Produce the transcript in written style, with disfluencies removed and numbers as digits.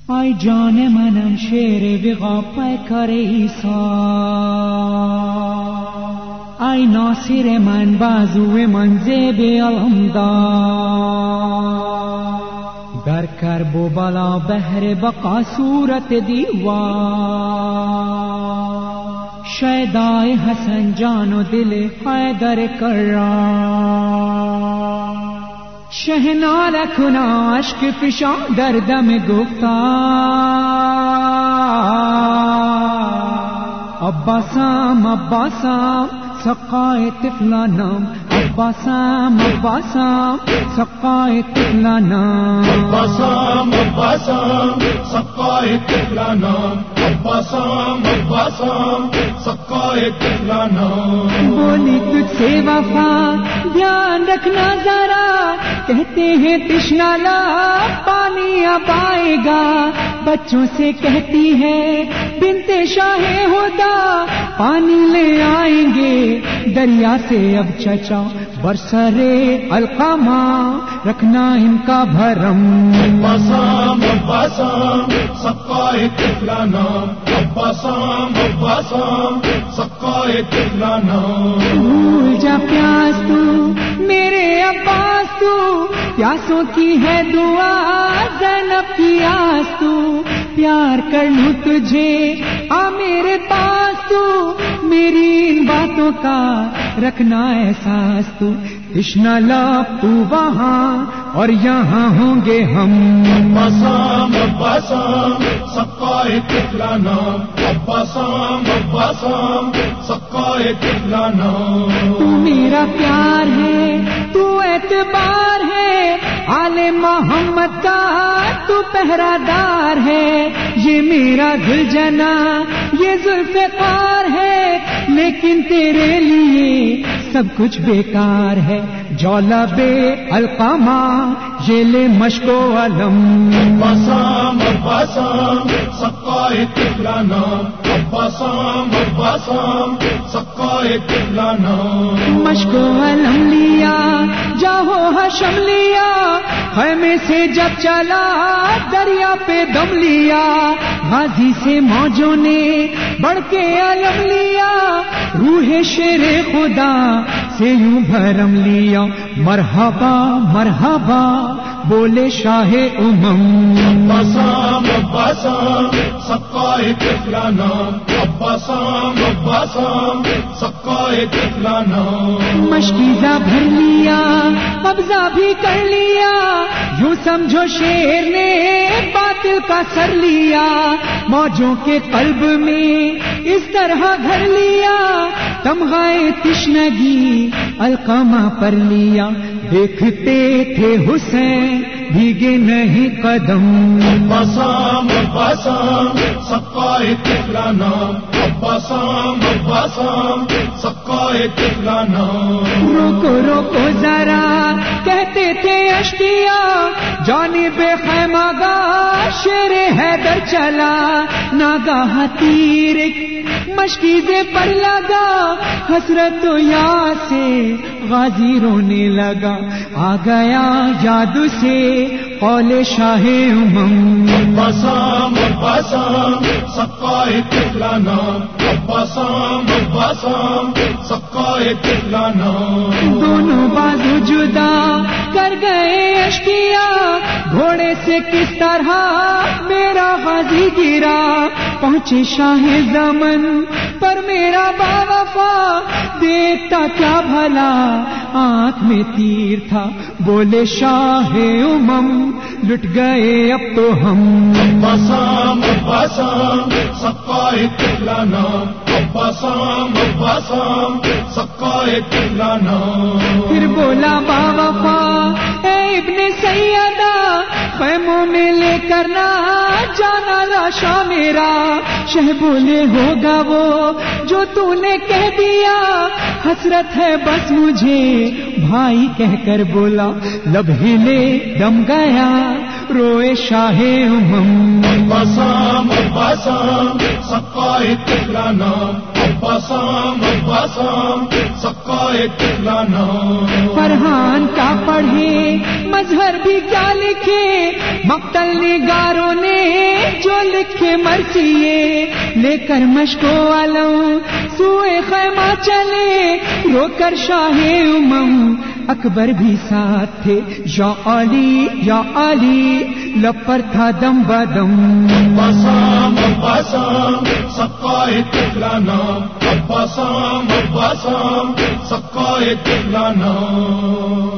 آی جان منم شیر وغا پیکر عیسی، آی ناصر من بازو من زیب علمدار، در کرب و بلا بهر بقا صورت دیوار، شیدائے حسن جان و دل حیدر کرار، شہنا لکھنا عشق فشاں در دم گفتار، عباسام عباسام سقائے طفلا نام، عباسام عباسام سقائے طفلا نام، عباسام عباسام سقائے طفلا نام، عباسام عباسام سقائے طفلا نام، بولی تجھ سے وفا دھیان رکھنا ذرا، کہتے ہیں تشنا لا پانی اب آئے گا، بچوں سے کہتی ہے بنت شاہ ہدا پانی لے آئیں گے دریا سے، اب چچا برسرے القامہ رکھنا ان کا بھرم، عباسام عباسام سقائے طفلا نام، عباسام عباسام سقائے طفلا نام، بھول جا پیاس تو میرے عباس تو، پیاسوں کی ہے دعا زینب کی آس تو، پیار کر لوں تجھے آ میرے پاس تو، میری ان باتوں کا رکھنا احساس تو، تشنا لاب تو وہاں اور یہاں ہوں گے ہم، عباسام عباسام سقائے طفلا نام، عباسام عباسام سقائے طفلا نام، تو میرا پیار ہے تو اعتبار ہے، آل محمد کا تو پہرا دار ہے، یہ میرا دل جنا یہ ذوالفقار ہے، لیکن تیرے لیے سب کچھ بیکار ہے، جولا بے القامہ یہ لے مشک و علم، عباسام عباسام سقائے طفلا نام، عباسام عباسام سقائے طفلا نام، مشک و علم لیا جاہو حشم لیا، خیمے سے جب چلا دریا پہ دم لیا، غازی سے موجوں نے بڑھ کے علم لیا، روح شیر خدا سے یوں بھرم لیا، مرحبا مرحبا بولے شاہ امم، عباسام عباسام سقائے طفلا نام، عباسام عباسام سقائے طفلا نام، مشکیزہ بھر لیا قبضہ بھی کر لیا، یوں سمجھو شیر نے باطل کا سر لیا، موجوں کے قلب میں اس طرح گھر لیا، تمغائے تشنگی القامہ پر لیا، دیکھتے تھے حسین بھیگے نہیں قدم، عباسام عباسام سقائے طفلا نام، عباسام عباسام سقائے طفلا نام، روکو روکو ذرا کہتے تھے اشقیا، جانب خیمہ گاہ شیر حیدر چلا، ناگاہ تیر مشکیزے پر لگا، حسرت و یاد سے غازی رونے لگا، آ گیا یاد سے قول شاہ امم، عباسام عباسام سقائے طفلا نام، عباسام عباسام سقائے طفلا نام، دونوں بازو جدا کر گئے اشقیا، گھوڑے سے کس طرح میرا غازی گرا، پہنچے شاہ زمن پر میرا باوفا، دیکھتا کیا بھلا آنکھ میں تیر تھا، بولے شاہ امم لٹ گئے اب تو ہم، عباسام عباسام سقائے طفلا نام، عباسام عباسام سقائے طفلا نام، پھر بولا باوفا اے ابن سیدہ، خیموں میں لے کر نہ جانا لاشا میرا، شہ بولے ہوگا وہ جو تو نے کہہ دیا، حسرت ہے بس مجھے بھائی کہہ کر بولا، لب ہلے دم گیا روئے شاہ امم، عباسام عباسام سقائے طفلا نام، عباسام عباسام سقائے طفلا نام، فرحان کا پڑھے مظہر بھی کیا لکھے، مقتل نگاروں نے لکھے مرثیے لے کر مشک و علم سوئے خیمہ چلے رو کر شاہ امم اکبر بھی ساتھ تھے یا علی لب پر تھا دم بدم عباسام عباسام سب کا ایک اکلا نام عباسام عباسام سب کا ایک اکلا نام